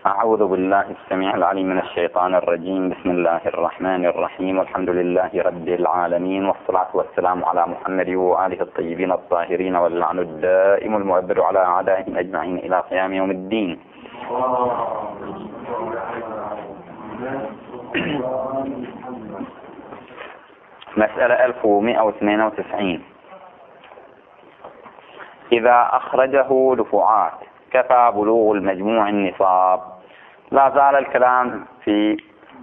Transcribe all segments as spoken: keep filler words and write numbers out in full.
أعوذ بالله السميع العليم من الشيطان الرجيم. بسم الله الرحمن الرحيم، والحمد لله رب العالمين، والصلاة والسلام على محمد وآله الطيبين الطاهرين، واللعن الدائم المؤبد على أعدائهم أجمعين إلى قيام يوم الدين. مسألة ألف ومئة واثنين وتسعين. إذا أخرجه دفعات كفى بلوغ المجموع النصاب. لا زال الكلام في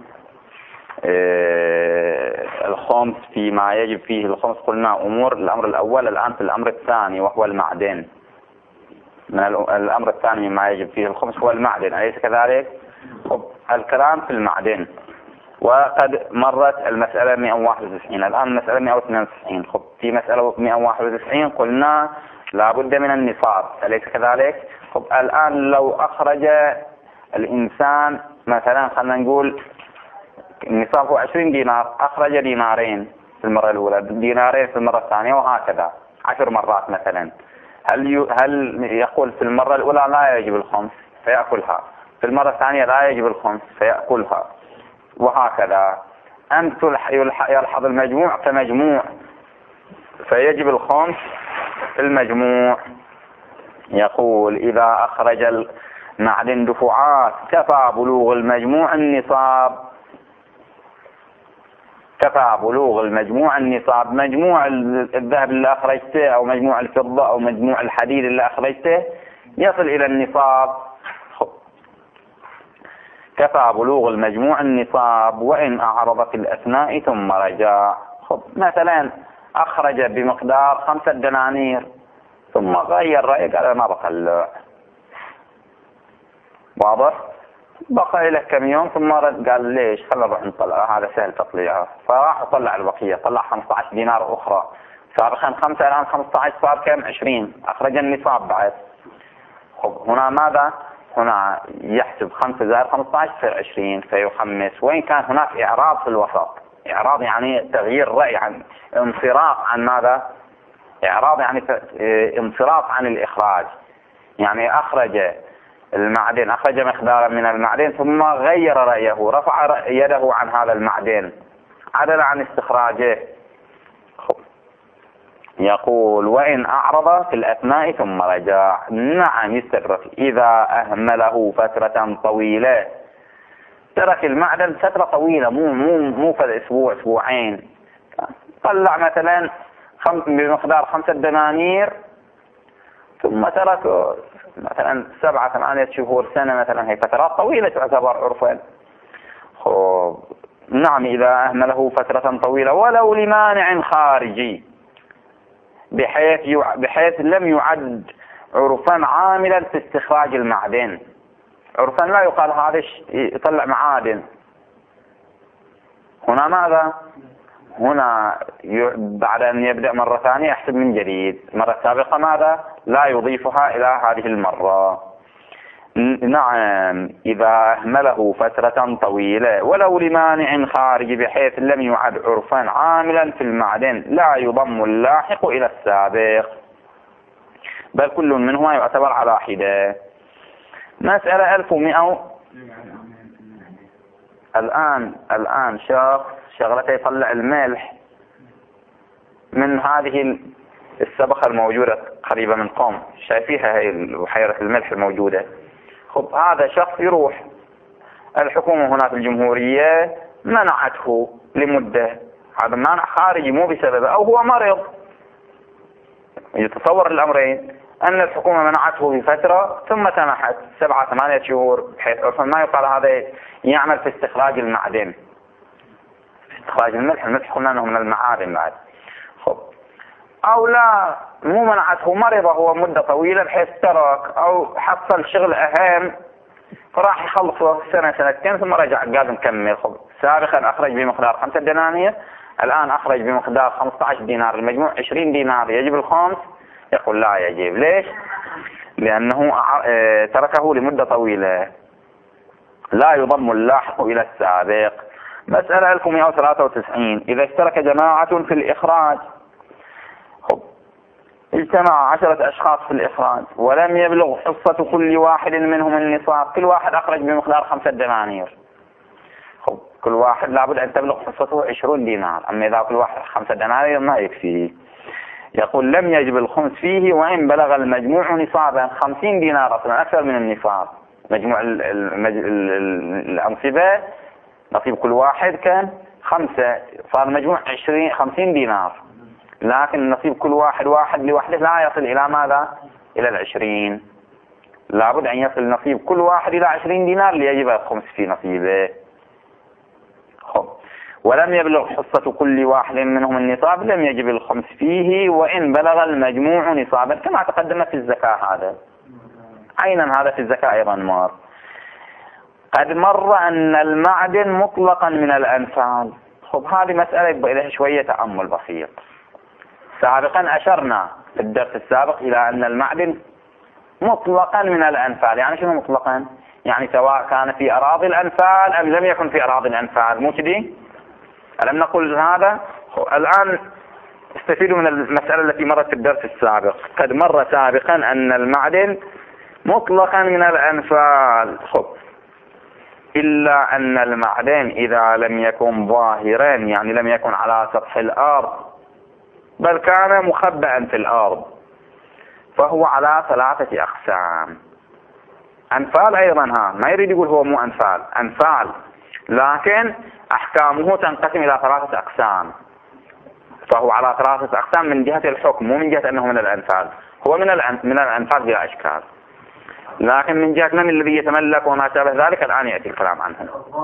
الخمس، فيما يجب فيه الخمس. قلنا أمور الأمر الأول، الآن في الأمر الثاني وهو المعدن. من الأمر الثاني مما يجب فيه الخمس هو المعدن، أليس كذلك؟ الكلام في المعدن، وقد مرت المسألة مئة وواحد وتسعين، الآن المسألة مئة واثنين وتسعين. خب في مسألة مئة وواحد وتسعين قلنا لا بد من النصاب، أليس كذلك؟ خب الآن لو أخرج الإنسان مثلا، خلينا نقول النصاب هو عشرين دينار، أخرج دينارين في المرة الأولى، دينارين في المرة الثانية، وهكذا عشر مرات مثلا. هل هل يقول في المرة الأولى لا يجب الخمس فيأكلها، في المرة الثانية لا يجب الخمس فيأكلها، وهكذا؟ أم يلحظ المجموع كمجموع فيجب الخمس في المجموع؟ يقول إذا أخرج المعدن دفعات كفى بلوغ المجموع النصاب. كفى بلوغ المجموع النصاب، مجموع الذهب اللي أخرجته أو مجموع الفضة أو مجموع الحديد اللي أخرجته يصل إلى النصاب. كفى بلوغ المجموع النصاب وإن أعرض في الأثناء ثم رجع. خب مثلا أخرج بمقدار خمسة دنانير ثم غير رأيه، قال ما بطلع، واضح؟ بقى له كم يوم ثم رد قال ليش، خلنا نروح نطلع، هذا سهل تطليعه، فراح طلع البقية، طلع خمسة عشر دينار أخرى، سابقا خمسة الآن خمسة عشر، صار كم؟ عشرين، أخرج النصاب بعد. خب هنا ماذا؟ هنا يحسب خمسة زائد خمسة عشر في عشرين فيخمس، وإن كان هناك إعراض في الوسط. إعراض يعني تغيير رأي، عن انصراف عن ماذا؟ إعراض يعني انصراف عن الإخراج، يعني أخرج المعدن، أخرج مقدارا من المعدن ثم غير رأيه، رفع يده عن هذا المعدن، عدل عن استخراجه. يقول وإن أعرض في الأثناء ثم رجع، نعم يستدرك إذا أهمله فترة طويلة، ترك المعدن فترة طويلة، مو مو مو في أسبوع أسبوعين، طلع مثلا بمقدار خمسة دنانير ثم ترك مثلا سبعة ثمانية شهور، سنة مثلا، هي فترات طويلة تعتبر عرفا. نعم إذا أهمله فترة طويلة ولو لمانع خارجي، بحيث يع... بحيث لم يعد عرفا عاملا في استخراج المعدن. عرفا لا يقال هذا يطلع معادن. هنا ماذا؟ هنا ي... بعد أن يبدأ مرة ثانية يحسب من جديد، مرة سابقة ماذا؟ لا يضيفها إلى هذه المرة. نعم إذا أهمله فترة طويلة ولو لمانع خارجي، بحيث لم يعد عرفا عاملا في المعدن، لا يضم اللاحق إلى السابق، بل كل منهما يعتبر على حدة. مسألة ألف ومئة. الآن الآن شخص شغلته يطلع الملح من هذه السبخة الموجودة قريبة من قوم، شايفيها هي بحيرة الملح الموجودة. خب هذا شخص يروح، الحكومة هنا في الجمهورية منعته لمدة، هذا منع خارجي مو بسببه، أو هو مرض. يتصور الأمرين، أن الحكومة منعته في فترة ثم سمحت سبعة ثمانية شهور، بحيث ما يقال هذا يعمل في استخراج المعدن، في استخراج الملح. الملح قلنا أنه من المعادن بعد. خب أو لا، مو منعته، مرض هو مدة طويلة بحيث ترك أو حصل شغل أهم فراح يخلصه سنة سنتين ثم رجع قال نكمل. خب سابقا أخرج بمقدار خمسة دنانير، الآن أخرج بمقدار خمسة عشر دينار، المجموع عشرين دينار، يجب الخمس؟ يقول لا يجب. ليش؟ لأنه تركه لمدة طويلة، لا يضم اللاحق إلى السابق. مسألة ألف ومئة وثلاثة وتسعين. إذا اشترك جماعة في الإخراج، اجتمع عشرة أشخاص في الإخراج ولم يبلغ حصة كل واحد منهم النصاب، كل واحد أخرج بمقدار خمسة دنانير. خب كل واحد لابد أن تبلغ حصته عشرون دينار، أما إذا كل واحد خمسة دنانير ما يكفي. يقول لم يجب الخمس فيه وإن بلغ المجموع نصابا، خمسين دينار أصلا أكثر من النصاب. مجموع الأنصبة نصيب كل واحد كان خمسة، صار مجموع عشرين خمسين دينار، لكن نصيب كل واحد واحد لوحده لا يصل إلى ماذا؟ إلى العشرين. لابد أن يصل نصيب كل واحد إلى عشرين دينار ليجب الخمس في نصيبه. خب ولم يبلغ حصة كل واحد منهم النصاب لم يجب الخمس فيه وإن بلغ المجموع نصابا، كما تقدم في الزكاة. هذا عينا هذا في الزكاة أيضا مر. قد مر أن المعدن مطلقا من الأنفال. خب هذه مسألة يبقى لها شوية تأمل بسيط. سابقا أشرنا في الدرس السابق إلى أن المعدن مطلقا من الأنفال. يعني شنو مطلقا؟ يعني سواء كان في أراضي الأنفال أم لم يكن في أراضي الأنفال، مو كذي؟ ألم نقل هذا؟ الآن استفيدوا من المسألة التي مرت في الدرس السابق. قد مر سابقا أن المعدن مطلقا من الأنفال. خب إلا أن المعدن إذا لم يكن ظاهرا، يعني لم يكن على سطح الأرض بل كان مخبئا في الأرض، فهو على ثلاثة أقسام. أنفال أيضا، ها ما يريد يقول هو مو أنفال، أنفال، لكن أحكامه تنقسم إلى ثلاثة أقسام. فهو على ثلاثة أقسام من جهة الحكم، مو من جهة أنه من الأنفال. هو من من الأنفال بلا إشكال، لكن من جهة من الذي يتملك وما شابه ذلك الآن يأتي الكلام عنه.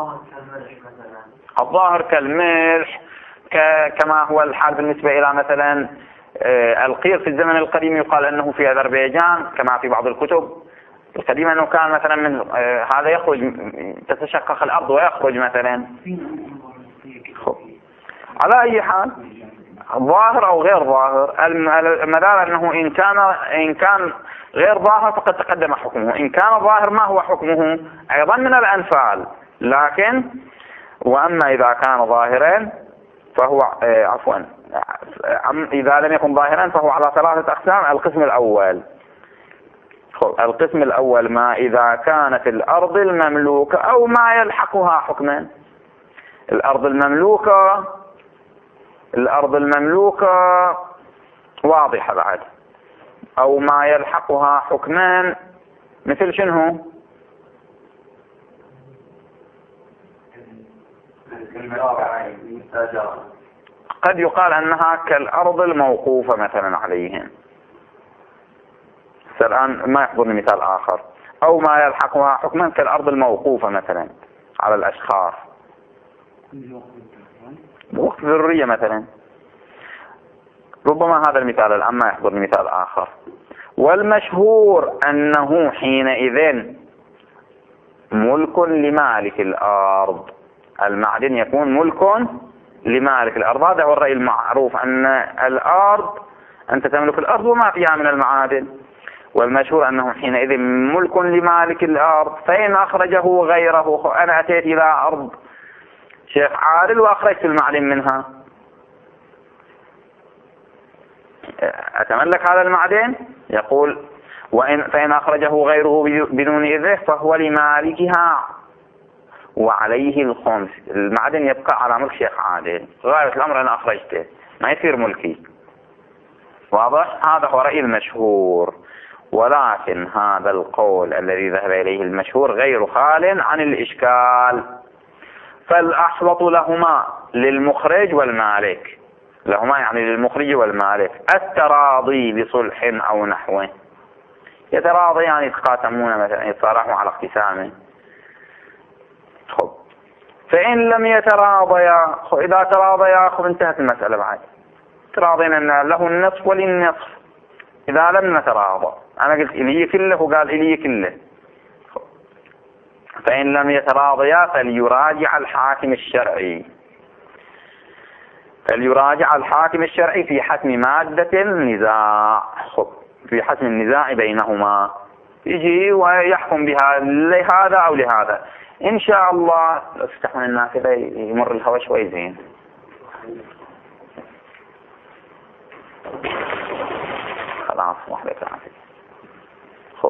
الظاهر كالملح، كما هو الحال بالنسبة إلى مثلا القير في الزمن القديم، يقال أنه في أذربيجان كما في بعض الكتب القديمة أنه كان مثلا من هذا يخرج، تتشقق الأرض ويخرج مثلا. على أي حال ظاهر أو غير ظاهر، المدار أنه إن كان إن كان غير ظاهر فقد تقدم حكمه، إن كان ظاهر ما هو حكمه؟ أيضا من الأنفال، لكن وأما إذا كان ظاهرا فهو عفوا إذا لم يكن ظاهرا فهو على ثلاثة أقسام. القسم الأول القسم الأول ما إذا كانت الأرض المملوكة أو ما يلحقها حكما. الأرض المملوكة الأرض المملوكة واضحة بعد، أو ما يلحقها حكمان مثل شنو؟ قد يقال أنها كالأرض الموقوفة مثلا عليهم. الآن ما يحضرني مثال آخر. أو ما يلحقها حكما كالأرض الموقوفة مثلا على الأشخاص بوقت ذرية مثلا. ربما هذا المثال الآن ما يحضرني مثال آخر. والمشهور أنه حينئذ ملك لمالك الأرض. المعدن يكون ملك لمالك الأرض. هذا هو الرأي المعروف، أن الأرض أنت تملك الأرض وما فيها من المعادن. والمشهور أنه حينئذ ملك لمالك الأرض، فإن أخرجه غيره. أنا أتيت إلى أرض شيخ عادل وأخرجت المعدن منها، أتملك هذا المعدن؟ يقول وإن فإن أخرجه غيره بدون إذنه فهو لمالكها وعليه الخمس. المعدن يبقى على ملك شيخ عادل، غاية الأمر أنا أخرجته ما يصير ملكي. واضح؟ هذا هو رأي المشهور. ولكن هذا القول الذي ذهب إليه المشهور غير خال عن الإشكال. فالأحوط لهما للمخرج والمالك، لهما يعني للمخرج والمالك، التراضي بصلح أو نحوه. يتراضي يعني يتقاسمون مثلا، يتصالحون على اقتسامه. خب فإن لم يتراضيا، إذا تراضيا خب انتهت المسألة بعد. تراضينا أن له النصف وللنصف. إذا لم نتراضى، أنا قلت إلي كله وقال إلي كله. فإن لم يتراضيا فليراجع الحاكم الشرعي فليراجع الحاكم الشرعي في حسم مادة النزاع. في حسم النزاع بينهما، يجي ويحكم بها لهذا أو لهذا. إن شاء الله لو تفتحون الناس كذا يمر الهواء شوي زين. خلاص واحدة كافية. خب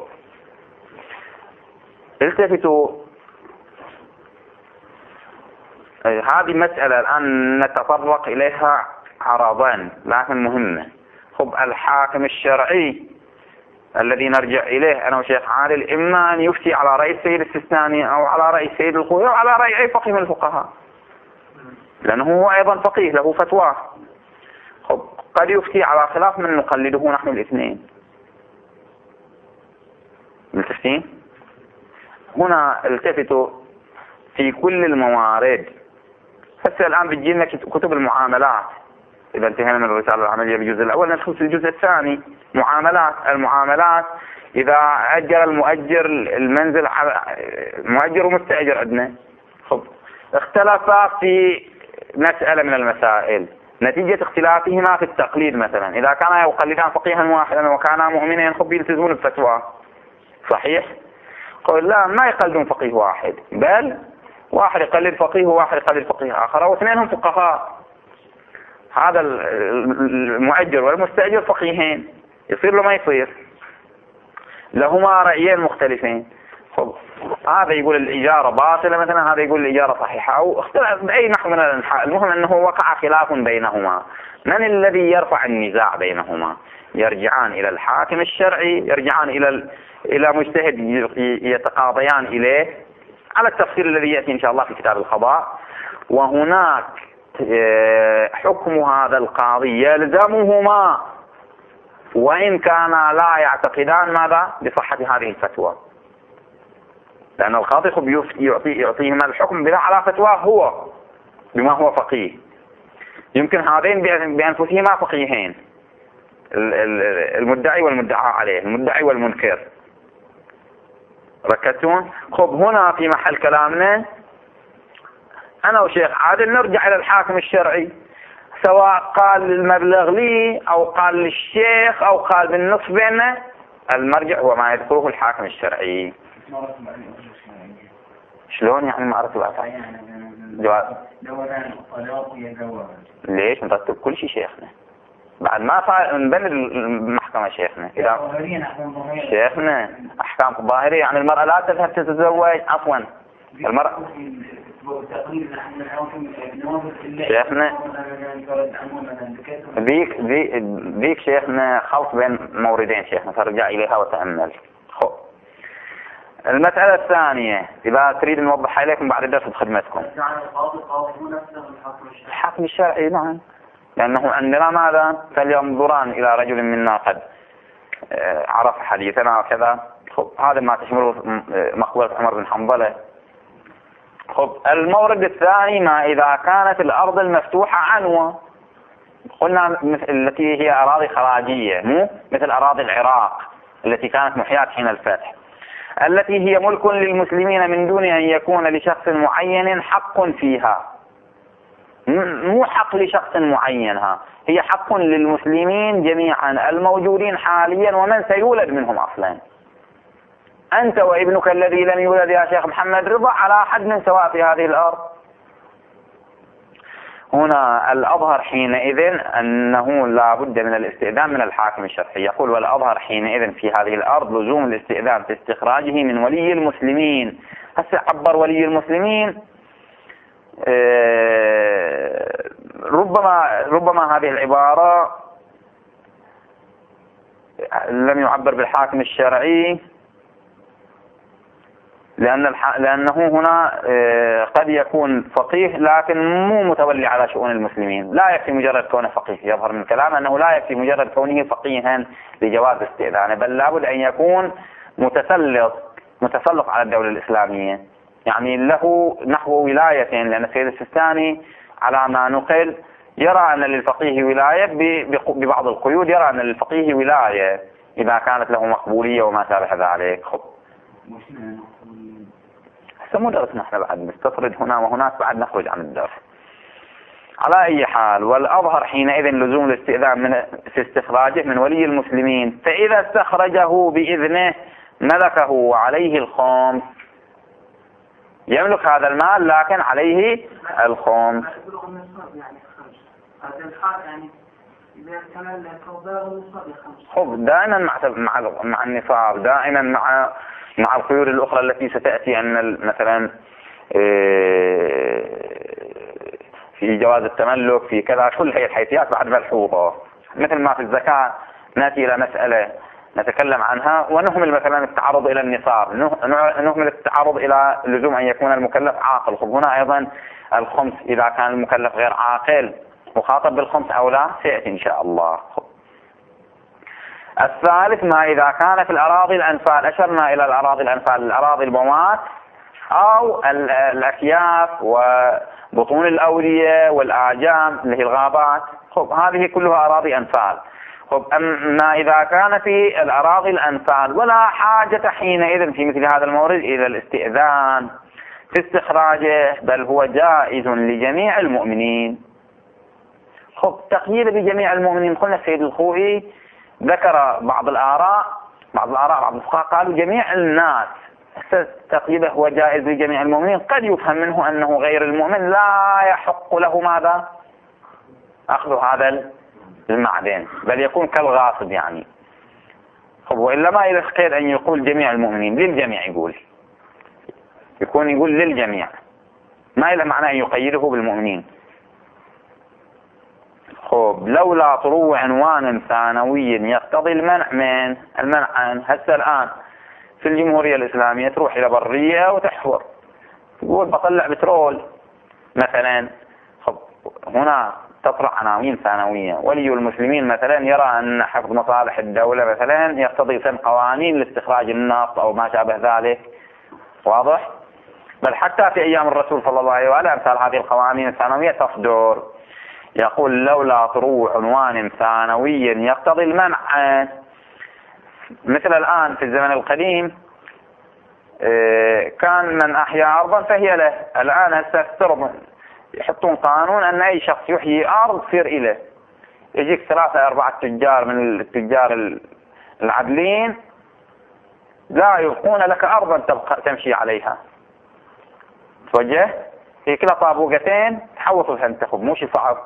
التفتوا، هذه مسألة الآن نتطرق إليها عرضان لكن مهمة. خب الحاكم الشرعي الذي نرجع إليه أنا وشيخ عادل إما أن يفتي على رأي السيد السيستاني أو على رأي السيد الخوئي أو على رأي أي فقيه من الفقهاء، لأنه هو أيضا فقيه له فتوى. خب قد يفتي على خلاف من نقلده نحن الاثنين. متفقين؟ هنا التفتوا في كل الموارد. هسه الآن بتجينا كتب المعاملات، إذا انتهينا من الرسالة العملية بالجزء الأول ندخل في الجزء الثاني معاملات. المعاملات إذا أجر المؤجر المنزل على مؤجر ومستأجر عندنا، خب اختلفا في مسألة من المسائل نتيجة اختلافهما في التقليد. مثلا إذا كانا يقلدان فقيها واحدا وكانا مؤمنين خب يلتزمون بفتوى، صحيح؟ قل لا، ما يقلدون فقيه واحد، بل واحد يقلد فقيه وواحد يقلد فقيه آخر واثنينهم فقهاء. هذا المؤجر والمستأجر فقيهين، يصير له ما يصير، لهما رأيين مختلفين. خب هذا يقول الإجارة باطلة مثلا، هذا يقول الإجارة صحيحة، أو اختلف بأي نحو من الأنحاء. المهم أنه وقع خلاف بينهما. من الذي يرفع النزاع بينهما؟ يرجعان إلى الحاكم الشرعي، يرجعان إلى إلى مجتهد يتقاضيان إليه على التفصيل الذي يأتي إن شاء الله في كتاب القضاء. وهناك حكم هذا القاضي يلزمهما وإن كانا لا يعتقدان ماذا بصحة هذه الفتوى، لأن القاضي يعطي يعطيهما الحكم بناء على فتوى هو بما هو فقيه. يمكن هذين بأنفسهما فقيهين، المدعي والمدعى عليه، المدعي والمنكر. ركزتون؟ خب هنا في محل كلامنا أنا وشيخ عادل نرجع إلى الحاكم الشرعي، سواء قال المبلغ لي أو قال للشيخ أو قال بالنصف بيننا، المرجع هو ما يذكره الحاكم الشرعي. شلون يعني ما أردت بقى؟ جواب ليش نرتب كل شيء شيخنا بعد ما صار نبني المحكمة شيخنا؟ إذا شيخنا أحكام ظاهرية يعني المرأة لا تذهب تتزوج، عفوا المرأة شيخنا ذيك ذيك شيخنا خلط بين موردين شيخنا، فرجع إليها وتأمل. خب المسألة الثانية إذا تريد نوضحها إليكم بعد الدرس بخدمتكم. الحاكم الشرعي نعم، لأنه عندنا ماذا؟ فلينظران إلى رجل منا قد عرف حديثنا وكذا. خب هذا ما تشمله مقولة عمر بن حنظلة. خب المورد الثاني ما إذا كانت الأرض المفتوحة عنوة، قلنا التي هي أراضي خراجية، مو مثل أراضي العراق التي كانت محياة حين الفتح، التي هي ملك للمسلمين من دون أن يكون لشخص معين حق فيها. مو حق لشخص معين، ها هي حق للمسلمين جميعا الموجودين حاليا ومن سيولد منهم أصلا. أنت وابنك الذي لم يولد يا شيخ محمد رضا على حد سواء في هذه الأرض. هنا الأظهر حينئذ أنه لا بد من الاستئذان من الحاكم الشرعي. يقول والأظهر حينئذ في هذه الأرض لزوم الاستئذان في استخراجه من ولي المسلمين. هسه عبر ولي المسلمين، ربما ربما هذه العبارة لم يعبر بالحاكم الشرعي، لأن الح... لأنه هنا قد يكون فقيه لكن مو متولي على شؤون المسلمين. لا يكفي مجرد كونه فقيه، يظهر من كلام أنه لا يكفي مجرد كونه فقيها لجواز استئذانه، بل لابد أن يكون متسلط متسلط على الدولة الإسلامية، يعني له نحو ولاية. لأن السيد السيستاني على ما نقل يرى أن للفقيه ولاية ببعض القيود، يرى أن للفقيه ولاية إذا كانت له مقبولية وما شابه ذلك. خب مو درسنا احنا بعد نستطرد هنا وهناك بعد نخرج عن الدرس. على اي حال والأظهر حينئذ لزوم الاستئذان من في استخراجه من ولي المسلمين، فإذا استخرجه بإذنه ملكه وعليه الخمس. يملك هذا المال لكن عليه الخمس. خب دائما مع مع مع النصاب، دائما مع مع القيود الأخرى التي ستأتي، أن مثلا في جواز التملك، في كذا، كل هذه الحيثيات بعد ملحوظة. مثل ما في الزكاة نأتي إلى مسألة نتكلم عنها ونهمل مثلا التعرض إلى النصاب، نهمل التعرض إلى لزوم أن يكون المكلف عاقل. خب هنا أيضا الخمس إذا كان المكلف غير عاقل مخاطب بالخمس أو لا سيأتي إن شاء الله. الثالث ما إذا كان في الأراضي الأنفال، أشرنا إلى الأراضي الأنفال، الأراضي البومات أو الأكياف وبطون الأودية والآجام اللي هي الغابات. خب هذه كلها أراضي أنفال. خب أما إذا كان في الأراضي الأنفال ولا حاجة حينئذ في مثل هذا المورد إلى الاستئذان في استخراجه، بل هو جائز لجميع المؤمنين. خب تقييد بجميع المؤمنين، قلنا السيد الخوئي ذكر بعض الآراء بعض الآراء بعض الفقهاء قالوا جميع الناس، تقييده هو جائز لجميع المؤمنين. قد يفهم منه أنه غير المؤمن لا يحق له ماذا؟ أخذ هذا المعدن، بل يكون كالغاصب يعني. خب وإلا ما إذا قيد أن يقول جميع المؤمنين، للجميع يقول، يكون يقول للجميع، ما إلا معنى أن يقيده بالمؤمنين. خب لولا طلوع عنوان ثانوي يقتضي المنع من المنع عن هسه الآن في الجمهورية الإسلامية تروح إلى برية وتحفر، تقول بطلع بترول مثلا. خب هنا تطرح عناوين ثانوية. ولي المسلمين مثلا يرى أن حفظ مصالح الدولة مثلا يقتضي سن قوانين لاستخراج النفط أو ما شابه ذلك، واضح؟ بل حتى في أيام الرسول صلى الله عليه وآله أمثال هذه القوانين الثانوية تصدر. يقول لولا طلوع عنوان ثانوي يقتضي المنع. مثل الآن في الزمن القديم كان من أحيا أرضا فهي له، الآن هسه يحطون قانون أن أي شخص يحيي أرض تصير إله. يجيك ثلاثة أربعة تجار من التجار العدلين لا يبقون لك أرضا تبقى تمشي عليها، توجه في كلا طابوقتين تحوط الهنتخب، مو شيء صعب،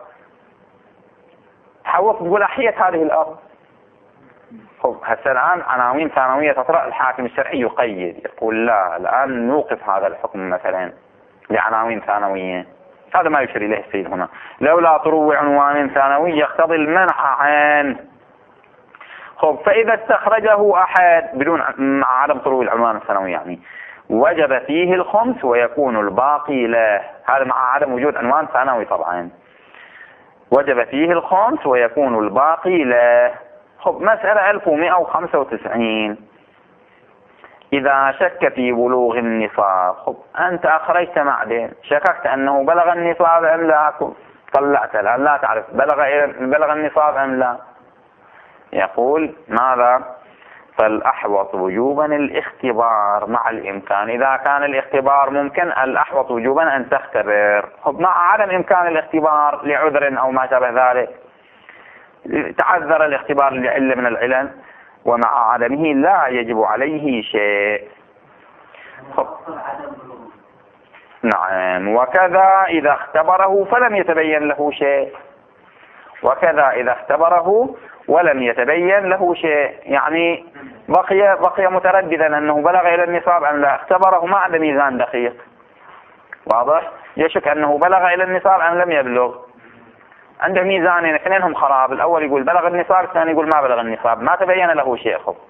تحوط تقول أحيت هذه الأرض. خب هسه الآن عناوين ثانوية تطرأ، الحاكم الشرعي يقيد، يقول لا الآن نوقف هذا الحكم مثلا لعناوين ثانوية. هذا ما يشير إليه السيد هنا، لولا طلوع عنوان ثانوي يقتضي المنع عنه. خب فإذا استخرجه أحد بدون مع عدم طلوع العنوان الثانوي يعني وجب فيه الخمس ويكون الباقي له، هذا مع عدم وجود عنوان ثانوي طبعا. وجب فيه الخمس ويكون الباقي له. خب مسألة ألف ومئة وخمسة وتسعين، إذا شك في بلوغ النصاب. خب أنت أخرجت معدن، شككت أنه بلغ النصاب أم لا، طلعت الآن لا تعرف بلغ بلغ النصاب أم لا. يقول ماذا؟ فالأحوط وجوبا الاختبار مع الإمكان. إذا كان الاختبار ممكن الأحوط وجوبا أن تختبر. خب مع عدم إمكان الاختبار لعذر أو ما شابه ذلك، تعذر الاختبار لعلة من العلل ومع عدمه لا يجب عليه شيء. خب. نعم. وكذا إذا اختبره فلم يتبين له شيء، وكذا إذا اختبره ولم يتبين له شيء، يعني بقي بقي مترددا أنه بلغ إلى النصاب أم لا، اختبره ما عنده ميزان دقيق، واضح؟ يشك أنه بلغ إلى النصاب أم لم يبلغ، عنده ميزانين اثنينهم خراب، الأول يقول بلغ النصاب، الثاني يقول ما بلغ النصاب، ما تبين له شيء. خب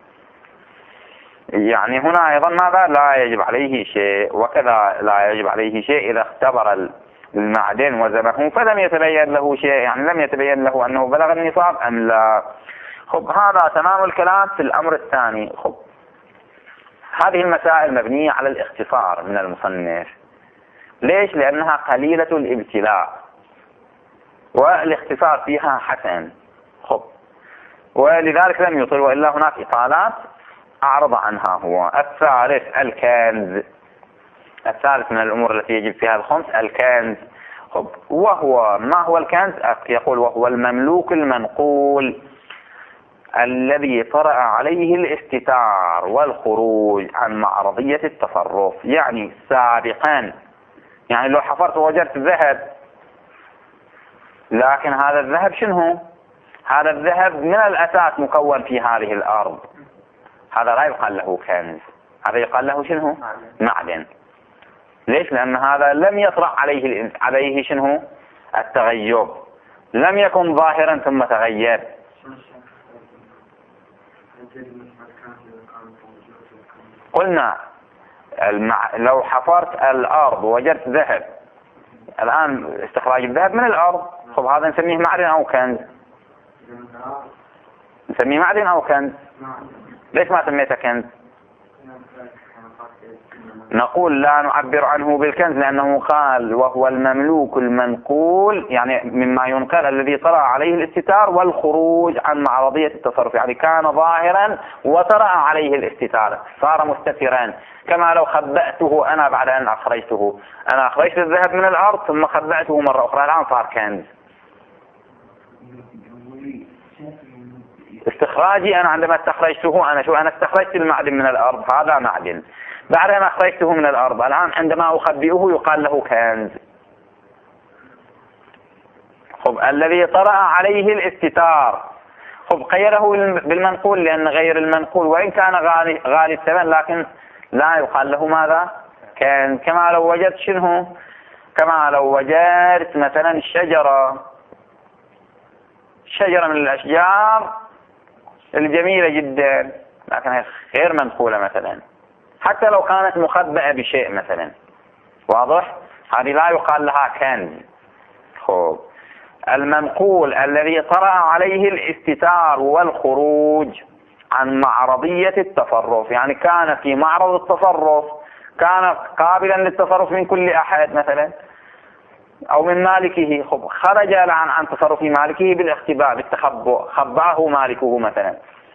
يعني هنا أيضا ماذا؟ لا يجب عليه شيء. وكذا لا يجب عليه شيء إذا اختبر المعدن وزنه فلم يتبين له شيء، يعني لم يتبين له أنه بلغ النصاب أم لا. خب هذا تمام الكلام في الأمر الثاني. خب هذه المسائل مبنية على الاختصار من المصنف. ليش؟ لأنها قليلة الابتلاء والاختصار فيها حسن. خب ولذلك لم يطل، وإلا هناك إطالات أعرض عنها. هو الثالث الكنز، الثالث من الأمور التي يجب فيها الخمس الكنز. خب وهو ما هو الكنز؟ يقول وهو المملوك المنقول الذي طرأ عليه الاستتار والخروج عن معرضية التصرف، يعني سابقا، يعني لو حفرت ووجدت ذهب، لكن هذا الذهب شنو؟ هذا الذهب من الأساس مكون في هذه الأرض، هذا لا يقال له كنز، هذا يقال له شنو؟ معدن. ليش؟ لأن هذا لم يطرأ عليه عليه شنو؟ التغير، لم يكن ظاهرا ثم تغير. قلنا المع... لو حفرت الأرض وجدت ذهب، الآن استخراج الذهب من الأرض، طب هذا نسميه معدن أو كنز؟ نسميه معدن أو كنز؟ ليش ما سميته كنز؟ نقول لا نعبر عنه بالكنز لأنه قال وهو المملوك المنقول، يعني مما ينقل الذي طرأ عليه الاستتار والخروج عن معرضية التصرف، يعني كان ظاهرا وطرأ عليه الاستتار، صار مستترا. كما لو خبأته أنا بعد أن أخرجته، أنا أخرجت الذهب من الأرض ثم خبأته مرة أخرى، الآن صار كنز. استخراجي أنا عندما استخرجته، أنا شو أنا استخرجت المعدن من الأرض، هذا معدن، بعد أن أخرجته من الأرض الآن عندما أخبئه يقال له كنز. خب الذي طرأ عليه الاستتار، خب قيده بالمنقول لأن غير المنقول وإن كان غالي, غالي الثمن لكن لا يقال له ماذا؟ كنز. كما لو وجدت شنو؟ كما لو وجدت مثلا شجرة شجرة من الأشجار الجميلة جدا لكن هي غير منقولة مثلا، حتى لو كانت مخبأة بشيء مثلا، واضح؟ هذه لا يقال لها كنز. خب المنقول الذي طرأ عليه الاستتار والخروج عن معرضية التصرف، يعني كان في معرض التصرف، كان قابلا للتصرف من كل أحد مثلا أو من مالكه، خب خرج عن عن تصرف مالكه بالاختباء بالتخبؤ، خبأه مالكه مثلا.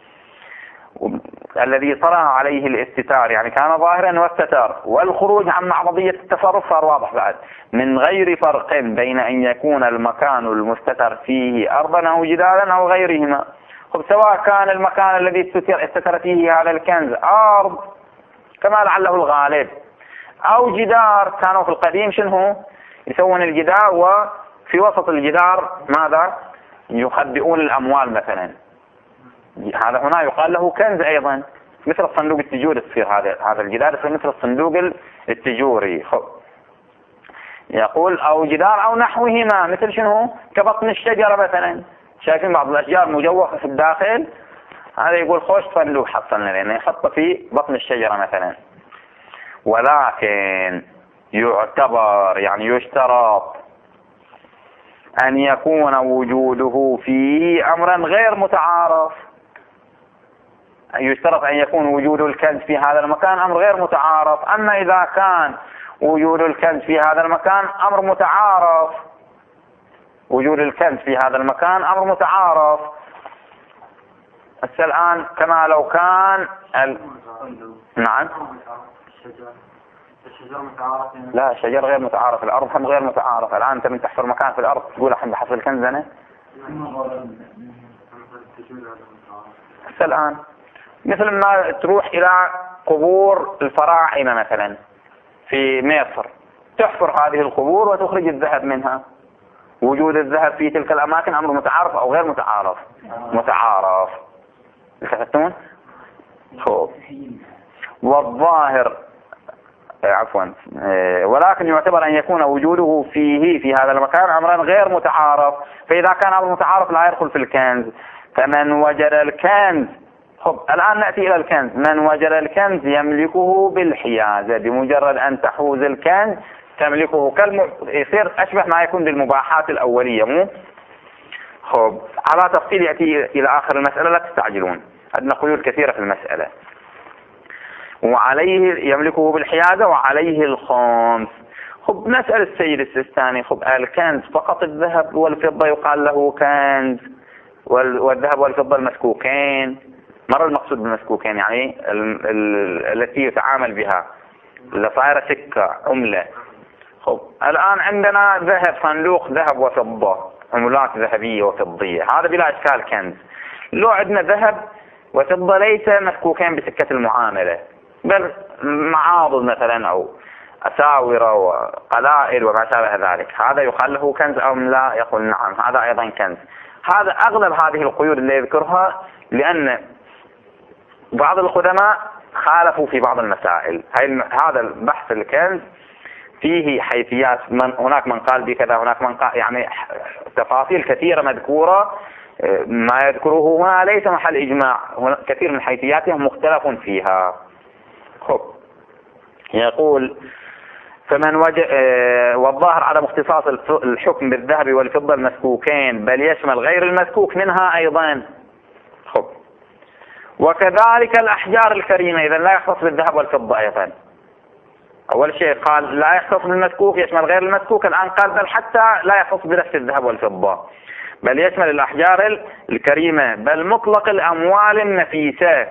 الذي طرأ عليه الاستتار يعني كان ظاهرا واستتر، والخروج عن معرضية التصرف صار واضح بعد، من غير فرق بين أن يكون المكان المستتر فيه أرضا أو جدارا أو غيرهما. خب سواء كان المكان الذي استتر فيه هذا الكنز أرض كما لعله الغالب أو جدار، كانوا في القديم شنو يسوون الجدار وفي وسط الجدار ماذا؟ يخبئون الأموال مثلا، هذا هنا يقال له كنز أيضا، مثل الصندوق التجوري تصير هذا هذا الجدار يصير مثل الصندوق التجوري. يقول أو جدار أو نحوهما، مثل شنو؟ كبطن الشجرة مثلا، شايفين بعض الأشجار مجوفة في الداخل، هذا يقول خوش صندوق حصلنا لنا، يحط في بطن الشجرة مثلا. ولكن يعتبر يعني يشترط أن يكون وجوده فيه أمرا غير متعارف، يشترط أن يكون وجود الكنز في هذا المكان أمر غير متعارف. أما إذا كان وجود الكنز في هذا المكان أمر متعارف، وجود الكنز في هذا المكان أمر متعارف. الآن كما لو كان ال... نعم لا الشجر غير متعارف، الأرض هم غير متعارف. الآن أنت من تحفر مكان في الأرض تقول الحين بحصل كنز أنا الآن، مثل ما تروح إلى قبور الفراعنة مثلا في مصر، تحفر هذه القبور وتخرج الذهب منها، وجود الذهب في تلك الأماكن أمر متعارف أو غير متعارف؟ متعارف. التفتون والظاهر عفوا ولكن يعتبر أن يكون وجوده فيه في هذا المكان أمرا غير متعارف، فإذا كان أمر متعارف لا يدخل في الكنز. فمن وجد الكنز، خب الآن نأتي إلى الكنز، من وجد الكنز يملكه بالحيازة، بمجرد أن تحوز الكنز تملكه، كالم... يصير أشبه ما يكون بالمباحات الأولية مو؟ خب على تفصيل يأتي إلى آخر المسألة لا تستعجلون، عندنا قيود كثيرة في المسألة. وعليه يملكه بالحيازة وعليه الخمس. خب نسأل السيد السيستاني، خب الكنز فقط الذهب والفضة يقال له كنز، والذهب والفضة المسكوكين، مرة المقصود بالمسكوكين يعني ال ال التي يتعامل بها اللي صايرة سكة عملة. خب الآن عندنا ذهب، صندوق ذهب وفضة، عملات ذهبية وفضية، هذا بلا إشكال كنز. لو عندنا ذهب وفضة ليس مسكوكين بسكة المعاملة، بل معاضد مثلا أو أساورة وقلائد وما شابه ذلك، هذا يقال له كنز أو لا؟ يقول نعم هذا أيضا كنز. هذا أغلب هذه القيود اللي يذكرها، لأن بعض القدماء خالفوا في بعض المسائل. هذا البحث الكنز فيه حيثيات، من هناك من قال بكذا، هناك من قال يعني تفاصيل كثيرة مذكورة، ما يذكره هنا ليس محل إجماع، كثير من حيثياتها مختلف فيها. خب يقول فمن وجه والظاهر عدم اختصاص الحكم بالذهب والفضة المسكوكين، بل يشمل غير المسكوك منها أيضا. خب وكذلك الأحجار الكريمة، إذا لا يختص بالذهب والفضة أيضا. أول شيء قال لا يختص بالمسكوك، يشمل غير المسكوك، الآن قال بل حتى لا يختص بنفس الذهب والفضة، بل يشمل الأحجار الكريمة، بل مطلق الأموال النفيسة.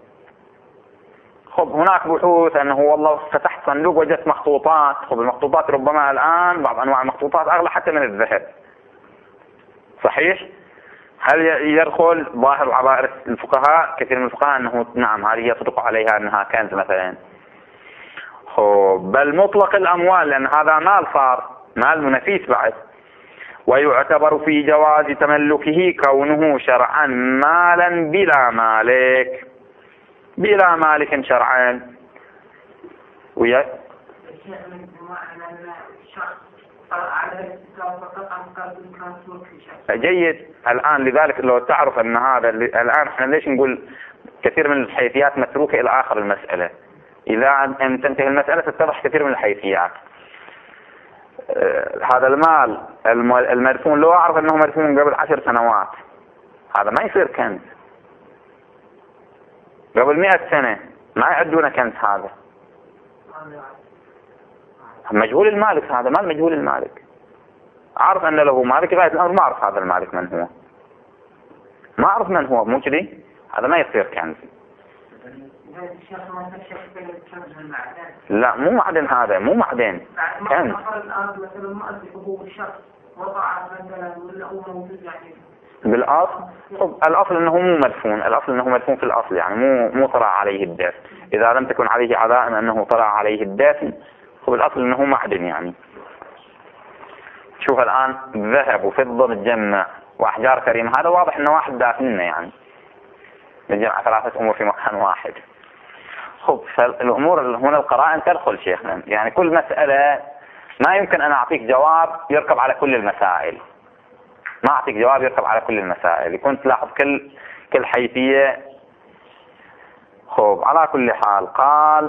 خب هناك بحوث أنه والله فتحت صندوق وجدت مخطوطات. خب المخطوطات ربما الآن بعض أنواع المخطوطات أغلى حتى من الذهب، صحيح؟ هل يدخل ظاهر عبارة الفقهاء كثير من الفقهاء أنه نعم هذه يصدق عليها أنها كنز مثلا؟ خب بل مطلق الأموال، لأن هذا مال صار مال نفيس بعد. ويعتبر في جواز تملكه كونه شرعا مالا بلا مالك، بلا مالك شرعا. ويا جيد. الآن لذلك لو تعرف أن هذا الآن احنا ليش نقول كثير من الحيثيات متروكة إلى آخر المسألة، إذا أن تنتهي المسألة تتضح كثير من الحيثيات. آه هذا المال المدفون لو أعرف أنه مدفون قبل عشر سنوات هذا ما يصير كنز. قبل مئة سنة ما يعدونه كنز، هذا مجهول المالك، هذا مال مجهول المالك. أعرف أن له مالك غاية الأمر ما أعرف هذا المالك من هو، ما أعرف من هو، مو كذي؟ هذا ما يصير كنز. لا مو معدن، هذا مو معدن كنز. بالأصل الأصل أنه مو مدفون، الأصل أنه مدفون في الأصل، يعني مو مو طلع عليه الدفن. إذا لم تكن عليه عزائم أنه طلع عليه الدفن، فبالأصل أنه معدن. يعني شوف الآن ذهب وفضة متجمع وأحجار كريمة، هذا واضح أنه واحد دافننا، يعني متجمع ثلاثة أمور في مكان واحد. خب فالأمور هنا القرائن تدخل شيخنا، يعني كل مسألة ما يمكن أن أعطيك جواب يركب على كل المسائل، ما أعطيك جواب يركب على كل المسائل، يكون تلاحظ كل كل حيثية. خب على كل حال قال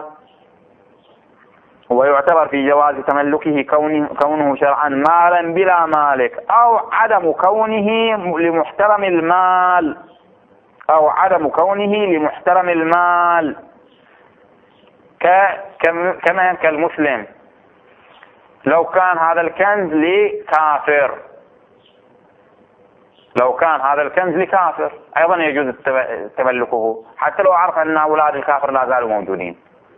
ويعتبر في جواز تملكه كونه, كونه شرعا مالا بلا مالك، أو عدم كونه لمحترم المال، أو عدم كونه لمحترم المال كما كالمسلم لو كان هذا الكنز لكافر، لو كان هذا الكنز لكافر أيضا يجوز تملكه، حتى لو عرف أن أولاد الكافر لا زالوا موجودين.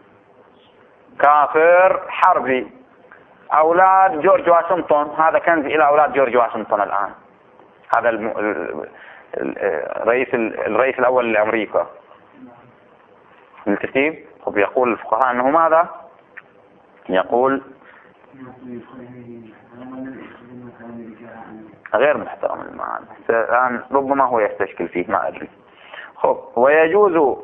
كافر حربي، أولاد جورج واشنطن، هذا كنز إلى أولاد جورج واشنطن الآن، هذا الرئيس الرئيس الأول لأمريكا الكتيب. طب يقول الفقهاء أنه ماذا؟ يقول غير محترم المال، الآن ربما هو يستشكل فيه ما أدري. خب ويجوز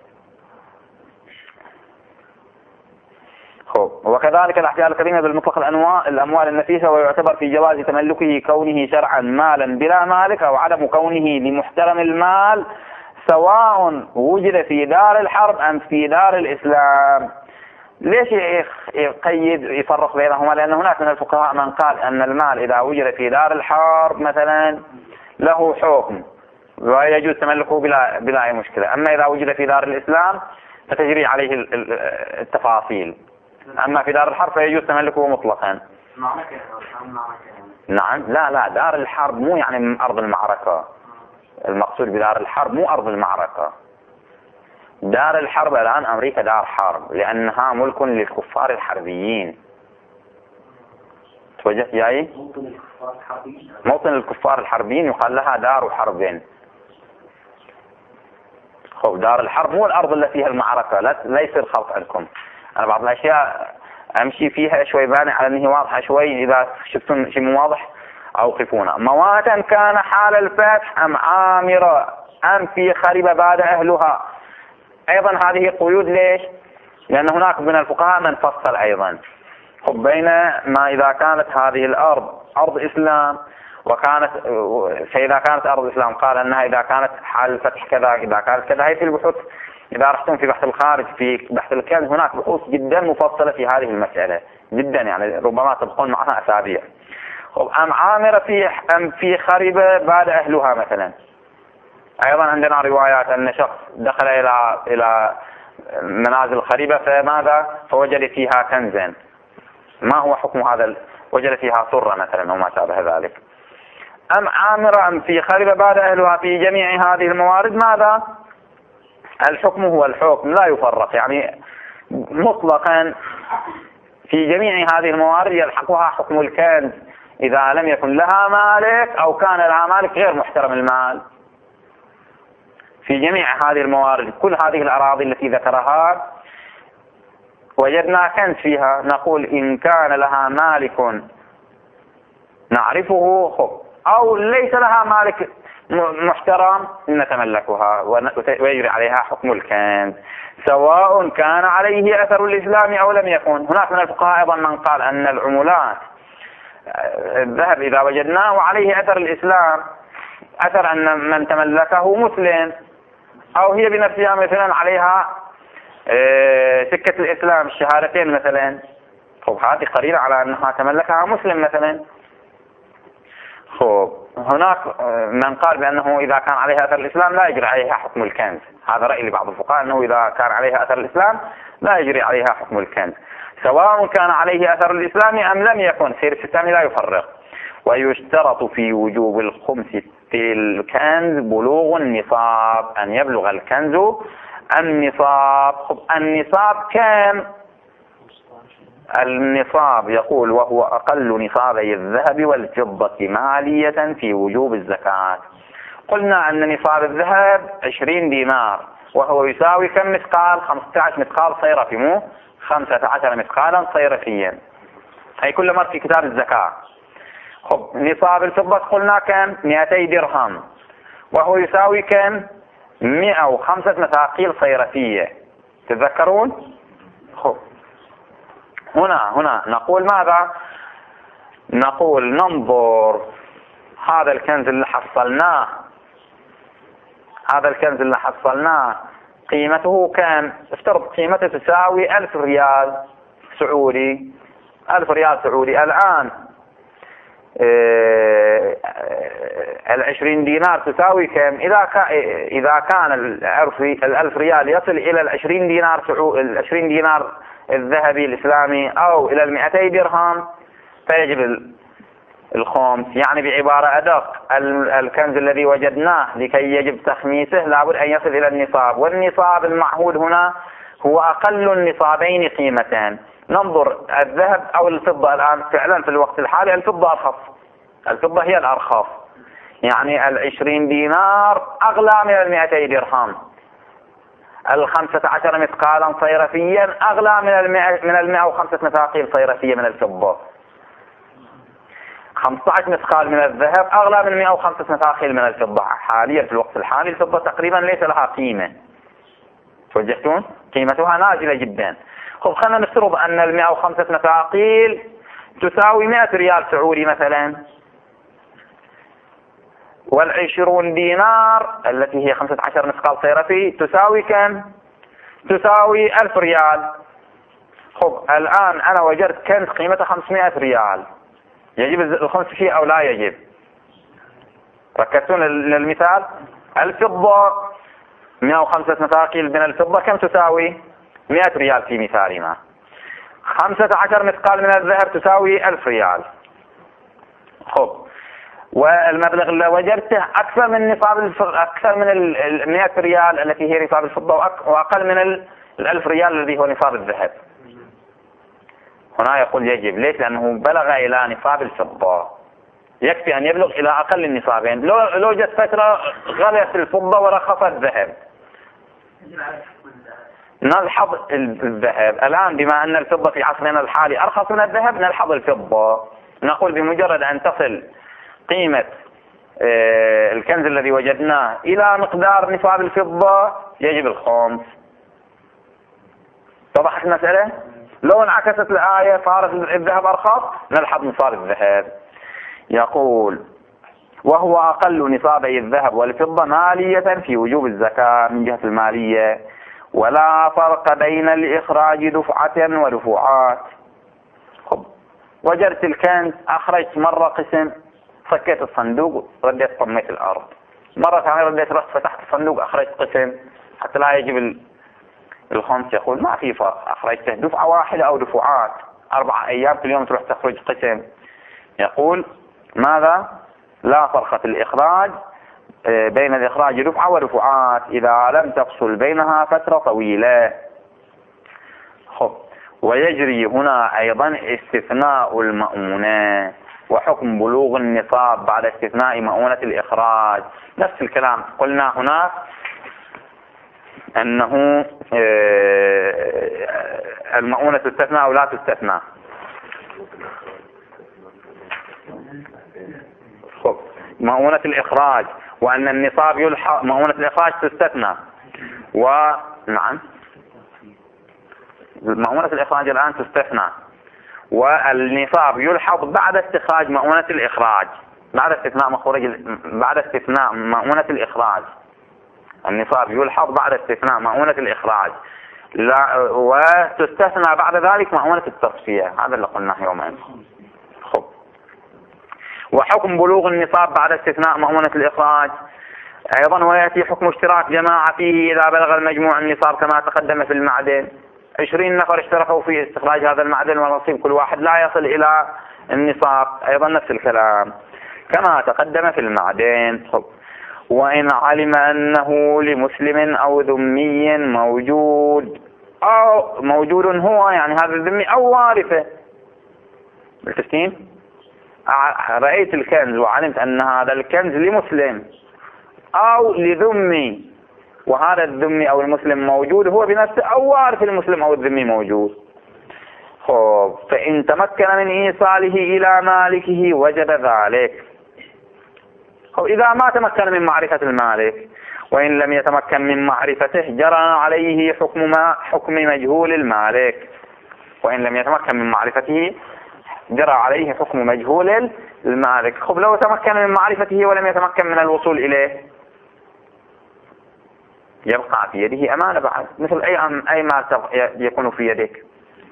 خب وكذلك الأحجار الكريمة بالمطلق الأموال النفيسة، ويعتبر في جواز تملكه كونه شرعا مالا بلا مالك، أو عدم كونه لمحترم المال، سواء وجد في دار الحرب أم في دار الإسلام. ليش يقيد يفرق بينهما؟ لأن هناك من الفقهاء من قال أن المال إذا وجد في دار الحرب مثلا له حكم ويجوز تملكه بلا بلا أي مشكلة، أما إذا وجد في دار الإسلام فتجري عليه التفاصيل، أما في دار الحرب فيجوز تملكه مطلقا. نعم لا لا دار الحرب مو يعني من أرض المعركة، المقصود بدار الحرب مو أرض المعركة. دار الحرب الآن أمريكا دار حرب لأنها ملك للكفار الحربيين. توجهت جاي؟ موطن الكفار الحربيين يقال لها دار حرب. خب دار الحرب مو الأرض التي فيها المعركة، لا لا يصير خلط عندكم. أنا بعض الأشياء أمشي فيها شوي باني على أنه واضحة شوي، إذا شفتون شيء مو واضح أوقفونا. مواتا كان حال الفتح أم عامرة أم في خرب بعد أهلها. أيضا هذه قيود. ليش؟ لأن هناك من الفقهاء من فصل أيضا بين ما إذا كانت هذه الأرض أرض إسلام وكانت، فإذا كانت أرض إسلام قال أنها إذا كانت حال الفتح كذا، إذا كانت كذا. هي في البحوث إذا رحتم في بحث الخارج في بحث الكنز هناك بحوث جدا مفصلة في هذه المسألة جدا، يعني ربما تبقون معها أسابيع. أم عامرة في أم في خربة بعد أهلها مثلا. أيضا عندنا روايات أن شخص دخل إلى إلى منازل خريبة فماذا فوجد فيها كنزا. ما هو حكم هذا؟ وجد فيها صرة مثلا وما شابه ذلك. أم عامرة أم في خربة بعد أهلها. في جميع هذه الموارد ماذا؟ الحكم هو الحكم لا يفرق، يعني مطلقا في جميع هذه الموارد يلحقها حكم الكنز إذا لم يكن لها مالك أو كان لها مالك غير محترم المال. في جميع هذه الموارد كل هذه الأراضي التي ذكرها وجدنا كنز فيها، نقول إن كان لها مالك نعرفه أو ليس لها مالك محترم نتملكها ويجري عليها حكم الكنز سواء كان عليه أثر الإسلام أو لم يكن. هناك من الفقهاء أيضا من قال أن العملات الذهب إذا وجدناه وعليه أثر الإسلام، أثر أن من تملكه مسلم أو هي بنفسها مثلا عليها سكة الإسلام الشهادتين مثلا، خب هذه قرينة على أنها تملكها مسلم مثلا. خب هناك من قال بأنه إذا كان عليها أثر الإسلام لا يجري عليها حكم الكنز. هذا رأي لبعض الفقهاء أنه إذا كان عليها أثر الإسلام لا يجري عليها حكم الكنز سواء كان عليه أثر الإسلام أم لم يكن. سير السيستاني لا يفرق. ويشترط في وجوب الخمس في الكنز بلوغ النصاب، أن يبلغ الكنز النصاب. النصاب كم؟ النصاب يقول وهو أقل نصابي الذهب والفضة مالية في وجوب الزكاة. قلنا أن نصاب الذهب عشرين دينار وهو يساوي كم مثقال؟ خمسة عشر مثقال صيرفي، مو خمسة عشر مثقالا صيرفيا، أي كل مرة في كتاب الزكاة. خب نصاب الفضة قلنا كم؟ مئتي درهم وهو يساوي كم؟ مئة وخمسة مثاقيل صيرفية. تتذكرون؟ خب هنا هنا نقول ماذا؟ نقول ننظر هذا الكنز اللي حصلناه، هذا الكنز اللي حصلناه قيمته كم؟ افترض قيمته تساوي ألف ريال سعودي، ألف ريال سعودي. الآن العشرين دينار تساوي كم؟ إذا كان إذا كان الألف ريال يصل إلى العشرين دينار سعودي، العشرين دينار الذهبي الإسلامي أو إلى المئتي درهم فيجب الخمس. يعني بعبارة أدق الكنز الذي وجدناه لكي يجب تخميسه لابد أن يصل إلى النصاب، والنصاب المعهود هنا هو أقل النصابين قيمة. ننظر الذهب أو الفضة. الآن فعلا في الوقت الحالي الفضة أرخص، الفضة هي الأرخص، يعني العشرين دينار أغلى من المئتي درهم، الخمسة عشر مثقالا صيرفيا أغلى من المئة من المئة وخمسة مثاقيل صيرفية من الفضة. خمسة عشر مثقال من الذهب أغلى من مئة وخمسة مثاقيل من الفضة. حاليا في الوقت الحالي الفضة تقريبا ليس لها قيمة، توجهتون؟ قيمتها نازلة جدا. خب خلينا نفترض أن المئة وخمسة مثاقيل تساوي مئة ريال سعودي مثلا، والعشرون دينار التي هي خمسة عشر مثقال صيرفي تساوي كم؟ تساوي ألف ريال. خب الآن أنا وجدت كنز قيمته خمسمائة ريال، يجب الخمس فيه أو لا يجب؟ ركزتون للمثال. الفضة مئة وخمسة مثاقيل من الفضة كم تساوي؟ مئة ريال في مثالنا. خمسة عشر مثقال من الذهب تساوي ألف ريال. خب والمبلغ اللي وجدته أكثر من نصاب أكثر من المئة ريال التي هي نصاب الفضة وأقل من الألف ريال الذي هو نصاب الذهب. هنا يقول يجب. ليش؟ لأنه بلغ إلى نصاب الفضة، يكفي أن يبلغ إلى أقل النصابين. لو لو جت فترة غلت الفضة ورخص الذهب نلحظ الذهب. الآن بما أن الفضة في عصرنا الحالي أرخص من الذهب نلحظ الفضة، نقول بمجرد أن تصل قيمة الكنز الذي وجدناه إلى مقدار نصاب الفضة يجب الخمس. اتضحت المسألة؟ لو انعكست الآية صارت الذهب أرخص نلحظ نصاب الذهب. يقول وهو أقل نصابي الذهب والفضة مالية في وجوب الزكاة من جهة المالية، ولا فرق بين الإخراج دفعة ودفعات. خب وجدت الكنز، أخرجت مرة قسم، فكيت الصندوق رديت طميت الأرض، مرة ثانية رديت رحت فتحت الصندوق أخرجت قسم، حتى لا يجب الخمس. يقول ما في فرق، أخرجته دفعة واحدة أو دفعات، أربع أيام كل يوم تروح تخرج قسم. يقول ماذا؟ لا فرق في الإخراج بين الإخراج دفعة ودفعات إذا لم تفصل بينها فترة طويلة. خب ويجري هنا أيضا استثناء المؤونة وحكم بلوغ النصاب بعد استثناء مؤونة الإخراج. نفس الكلام قلنا هناك أنه المؤونة تستثنى أو لا تستثنى. خب مؤونة الإخراج وأن النصاب يلحق، مؤونة الإخراج تستثنى، ونعم مؤونة الإخراج الآن تستثنى، والنصاب يلحق بعد استخراج مؤونة الإخراج، بعد استثناء مخرج بعد استثناء مؤونة الإخراج. النصاب يلحق بعد استثناء مؤونة الإخراج، لا وتستثنى بعد ذلك مؤونة التصفية. هذا اللي قلناه يومين. خب وحكم بلوغ النصاب بعد استثناء مؤونة الإخراج أيضا، ويأتي حكم اشتراك جماعة فيه إذا بلغ المجموع النصاب كما تقدم في المعدن. عشرين نفر اشتركوا في استخراج هذا المعدن ونصيب كل واحد لا يصل إلى النصاب، أيضا نفس الكلام كما تقدم في المعدن. وإن علم أنه لمسلم أو ذمي موجود أو موجود هو يعني هذا الذمي أو وارثه. بالتسكين رأيت الكنز وعلمت أن هذا الكنز لمسلم أو لذمي، وهذا الذمي أو المسلم موجود هو بنفسه أو وارث المسلم أو الذمي موجود. خب فإن تمكن من إيصاله إلى مالكه وجب ذلك. خب إذا ما تمكن من معرفة المالك وإن لم يتمكن من معرفته جرى عليه حكم ما حكم مجهول المالك. وإن لم يتمكن من معرفته جرى عليه حكم مجهول المالك. خب لو تمكن من معرفته ولم يتمكن من الوصول إليه يبقى في يده أمانة بعد، مثل أي أي مال يكون في يدك،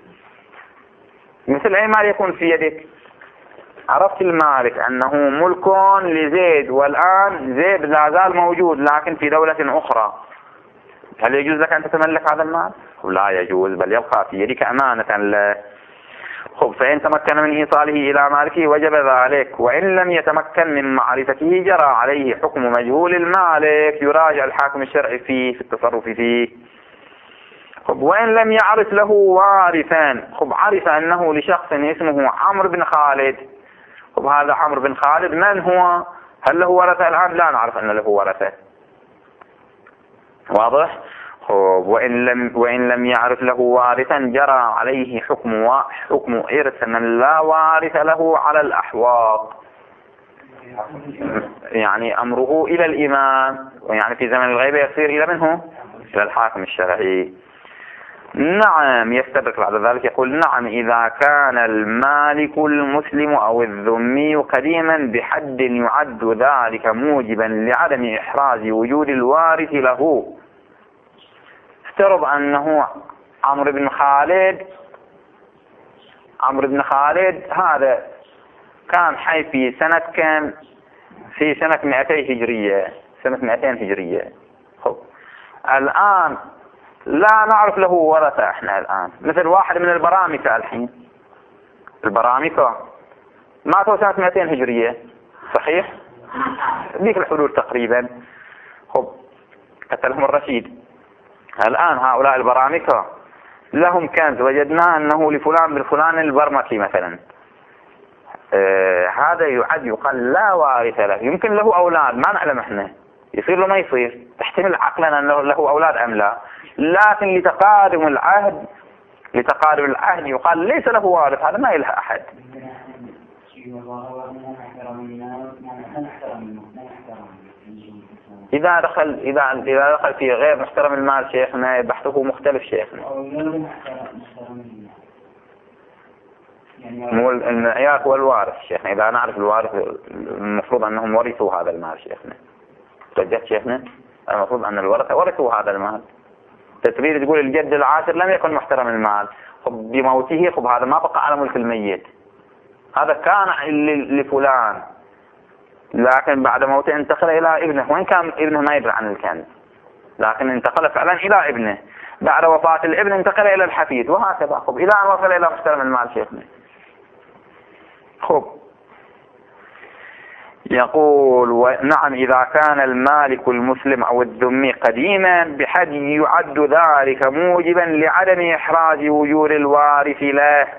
مثل أي مال يكون في يدك. عرفت المالك أنه ملك لزيد والآن زيد لا زال موجود لكن في دولة أخرى، هل يجوز لك أن تتملك هذا المال؟ لا يجوز، بل يبقى في يدك أمانة له. خب فإن تمكن من إيصاله إلى مالكه وجب ذلك، وإن لم يتمكن من معرفته جرى عليه حكم مجهول المالك، يراجع الحاكم الشرعي فيه في التصرف فيه. خب وإن لم يعرف له وارثان، خب عرف أنه لشخص اسمه عمرو بن خالد. خب هذا عمرو بن خالد من هو؟ هل له ورثة الآن؟ لا نعرف أن له ورثة. واضح؟ وإن لم وإن لم يعرف له وارثا جرى عليه حكم حكم إرث من لا وارث له على الأحواض، يعني أمره إلى الإمام، ويعني في زمن الغيبة يصير إلى منه؟ إلى الحاكم الشرعي. نعم يستدرك بعد ذلك يقول نعم إذا كان المالك المسلم أو الذمي قديما بحد يعد ذلك موجبا لعدم إحراز وجود الوارث له. افترض أنه عمرو بن خالد عمرو بن خالد هذا كان حي في سنة كم؟ في سنة مئتين هجرية، سنة مئتين هجرية. خب الآن لا نعرف له ورثة احنا الآن، مثل واحد من البرامكة الحين، البرامكة ماتوا سنة مئتين هجرية صحيح؟ ذيك الحدود تقريبا. خب قتلهم الرشيد. الآن هؤلاء البرامكة لهم كنز وجدنا أنه لفلان بالفلان البرمكي مثلا، آه هذا يعد يقال لا وارث له، يمكن له أولاد ما نعلم احنا، يصير له ما يصير، تحتمل عقلا أنه له أولاد أم لا، لكن لتقادم العهد لتقادم العهد يقال ليس له وارث، هذا ما يلها أحد. إذا دخل إذا إذا دخل في غير محترم المال شيخنا بحثه مختلف شيخنا. مو المعيار هو الوارث شيخنا. إذا نعرف الوارث المفروض أنهم ورثوا هذا المال شيخنا. توجهت شيخنا المفروض أن الورثة ورثوا هذا المال. تريد تقول الجد العاشر لم يكن محترم المال، خب بموته خب هذا ما بقى على ملك الميت، هذا كان لفلان، لكن بعد موته انتقل إلى ابنه، وإن كان ابنه ما يدري عن الكنز، لكن انتقل فعلا إلى ابنه. بعد وفاة الابن انتقل إلى الحفيد، وهكذا خب إلى أن وصل إلى محترم المال شيخنا. خب يقول نعم إذا كان المالك المسلم أو الذمي قديما بحد يعد ذلك موجبا لعدم إحراز وجور الوارث له.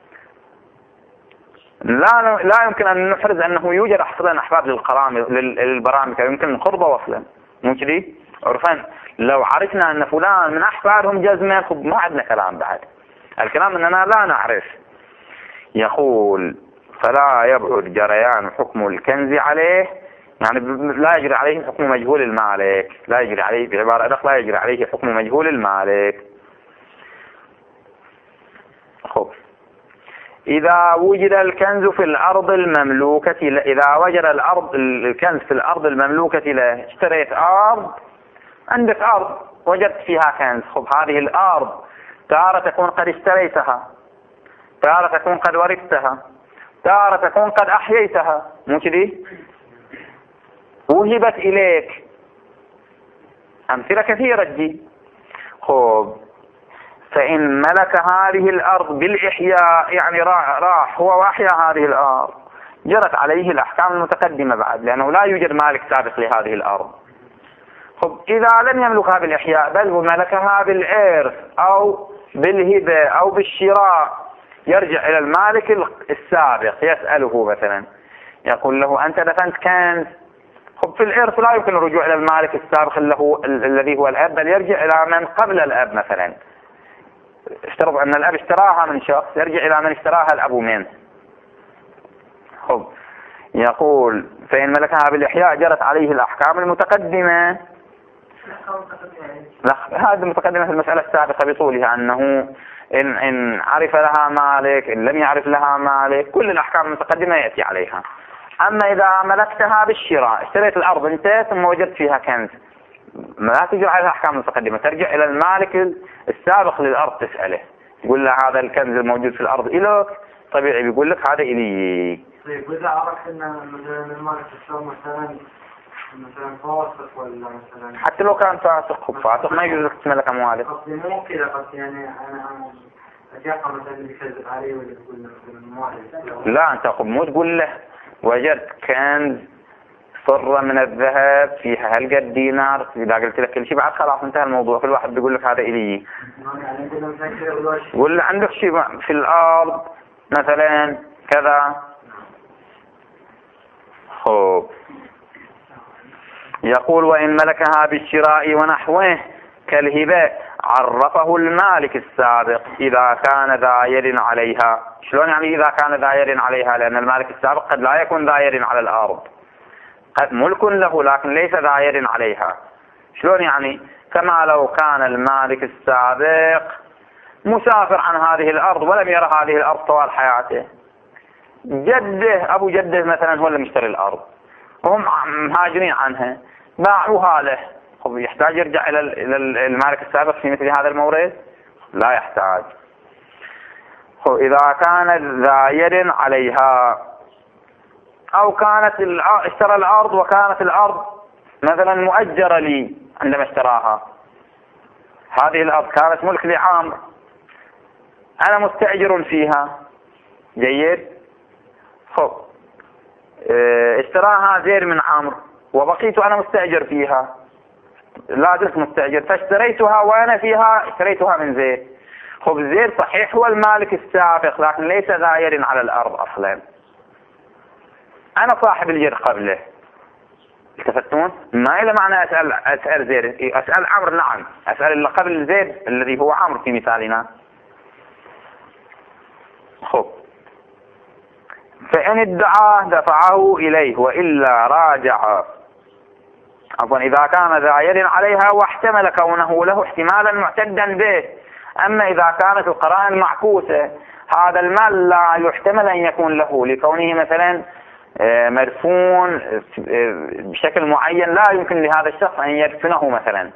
لا لا يمكن أن نحرز أنه يوجد أصلا أحفاد للبرامج، يمكن قرب وصلا مو كذي عرفان. لو عرفنا أن فلان من أحفادهم جزما خب ما عندنا كلام بعد، الكلام أننا لا نعرف. يقول فلا يبعد جريان حكم الكنز عليه، يعني لا يجري عليه حكم مجهول المالك، لا يجري عليه بعبارة أدق لا يجري عليه حكم مجهول المالك. خب إذا وجد الكنز في الأرض المملوكة، إذا وجد الأرض الكنز في الأرض المملوكة له، اشتريت أرض، عندك أرض وجدت فيها كنز، خب هذه الأرض تارة تكون قد اشتريتها، تارة تكون قد ورثتها، تارة تكون قد أحييتها، مو كذي؟ وهبت إليك، أمثلة كثيرة جي. خب فإن ملك هذه الأرض بالإحياء، يعني راح هو وأحيا هذه الأرض، جرت عليه الأحكام المتقدمة بعد، لأنه لا يوجد مالك سابق لهذه الأرض. خب إذا لم يملكها بالإحياء بل هو ملكها بالإرث أو بالهبة أو بالشراء، يرجع إلى المالك السابق يسأله مثلا، يقول له أنت دفنت كنز. خب في الإرث لا يمكن الرجوع إلى المالك السابق اللي هو الذي هو الأب، بل يرجع إلى من قبل الأب. مثلا افترض أن الأب اشتراها من شخص، يرجع إلى من اشتراها الأب منه. خب يقول فإن ملكها بالإحياء جرت عليه الأحكام المتقدمة. لا هذه المتقدمة في المسألة السابقة بطولها، أنه إن, إن عرف لها مالك، إن لم يعرف لها مالك، كل الأحكام المتقدمة يأتي عليها. أما إذا ملكتها بالشراء، اشتريت الأرض أنت ثم وجدت فيها كنز، لا ترجع على الأحكام المتقدمة، ترجع إلى المالك السابق للأرض تسأله، تقول له هذا الكنز الموجود في الأرض إليك، طبيعي بيقول لك هذا إلي. طيب وإذا عرفت أن مثلا المالك السابق مثلا مثلا فاسق ولا مثلا، حتى لو كان فاسق فاسق ما يجوز لك تملك أمواله. قصدي مو كذا، قصدي يعني أنا أتيقن مثلا اللي يكذب عليه ولا يقول مثلا أمواله. لا أنت خب مو تقول له وجدت كنز صرة من الذهب فيها هالقد دينار، إذا قلت لك كل شيء بعد خلاص انتهى الموضوع، كل واحد بيقول لك هذا إلي. ولا عندك شيء في الأرض مثلا كذا. خب يقول وإن ملكها بالشراء ونحوه كالهبة عرفه المالك السابق إذا كان ذا يد عليها. شلون يعني إذا كان ذا يد عليها؟ لأن المالك السابق قد لا يكون ذا يد على الأرض، قد ملك له لكن ليس ذا يد عليها. شلون يعني؟ كما لو كان المالك السابق مسافر عن هذه الأرض ولم يرى هذه الأرض طوال حياته، جده أبو جده مثلا هو اللي مشتري الأرض وهم مهاجرين عنها، باعوها له. خب يحتاج يرجع إلى المالك السابق في مثل هذا المورد؟ لا يحتاج. خب إذا كانت ذا يد عليها، أو كانت اشترى الأرض وكانت الأرض مثلا مؤجرة لي عندما اشتراها، هذه الأرض كانت ملك لعامر، أنا مستأجر فيها، جيد. خب اشتراها زيد من عامر وبقيت أنا مستأجر فيها، لا زلت مستأجر، فاشتريتها وأنا فيها اشتريتها من زيد. خب زيد صحيح هو المالك السابق لكن ليس ذا يد على الأرض أصلا، أنا صاحب الجد قبله. التفتون؟ ما إلى معنى أسأل أسأل زيد، أسأل عمرو. نعم أسأل اللي قبل زيد الذي هو عمرو في مثالنا. خب فإن ادعاه دفعه إليه وإلا راجع عفوا إذا كان ذا يد عليها واحتمل كونه له احتمالا معتدا به. أما إذا كانت القرائن معكوسة، هذا المال لا يحتمل أن يكون له لكونه مثلا مرفون بشكل معين، لا يمكن لهذا الشخص أن يدفنه مثلا.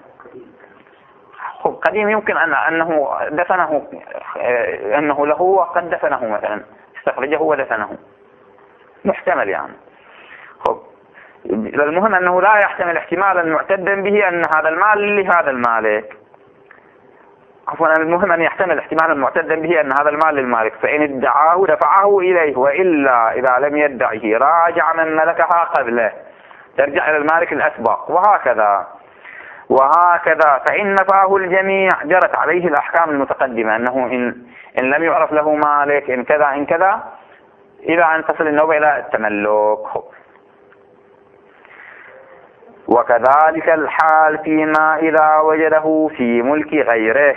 قديم يمكن أن أنه دفنه، أنه له وقد دفنه مثلا، استخرجه ودفنه، محتمل يعني. خب المهم أنه لا يحتمل احتمالا معتدا به أن هذا المال لهذا المالك. عفوا المهم أن يحتمل احتمالا معتدا به أن هذا المال للمالك، فإن ادعاه دفعه إليه، وإلا إذا لم يدعه راجع من ملكها قبله، ترجع إلى المالك الأسبق، وهكذا وهكذا. فإن نفاه الجميع جرت عليه الأحكام المتقدمة، أنه إن, إن لم يعرف له مالك إن كذا إن كذا، إلى أن تصل النوبة إلى التملك. وكذلك الحال فيما إذا وجده في ملك غيره،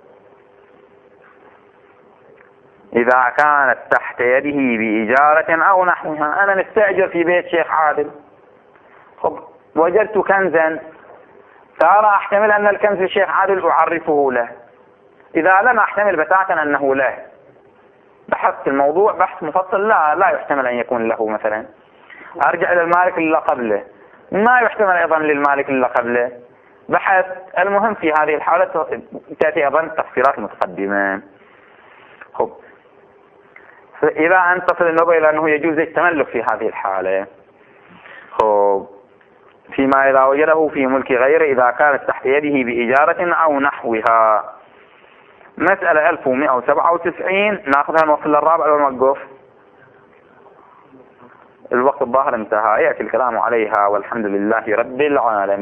إذا كانت تحت يده بإجارة أو نحوها. أنا مستأجر في بيت شيخ عادل، خب وجدت كنزا، فأرى أحتمل أن الكنز الشيخ عادل أعرفه له. إذا لم أحتمل بتاتا أنه له، بحثت الموضوع بحث مفصل، لا لا يحتمل أن يكون له مثلا، أرجع إلى المالك اللي قبله، ما يحتمل أيضا للمالك اللي قبله، بحث. المهم في هذه الحالة تأتي أيضا التفسيرات المتقدمة. خب إلى أن تصل النوبة إلى أنه يجوز التملك في هذه الحالة. خب فيما إذا وجده في ملك غيره، إذا كانت تحت يده بإجارة أو نحوها. مسألة ألف ومئة وسبعة وتسعين ناخذها نوصل للرابع ونوقف. الوقت الظاهر انتهى، يأتي الكلام عليها، والحمد لله رب العالمين.